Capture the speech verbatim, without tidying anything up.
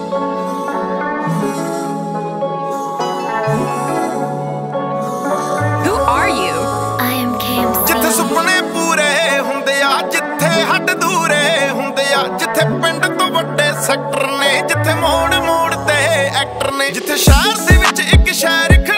Who are you? I am Cam C. ਜਿੱਥੇ ਸੁਪਨੇ ਪੂਰੇ ਹੁੰਦੇ ਆ, ਜਿੱਥੇ ਹੱਡ ਦੂਰੇ ਹੁੰਦੇ ਆ, ਜਿੱਥੇ ਪਿੰਡ ਤੋਂ ਵੱਡੇ ਸੈਕਟਰ ਨੇ, ਜਿੱਥੇ ਮੋੜ ਮੋੜ ਤੇ ਐਕਟਰ ਨੇ, ਜਿੱਥੇ ਸ਼ਹਿਰ ਦੇ ਵਿੱਚ ਇੱਕ ਸ਼ਹਿਰ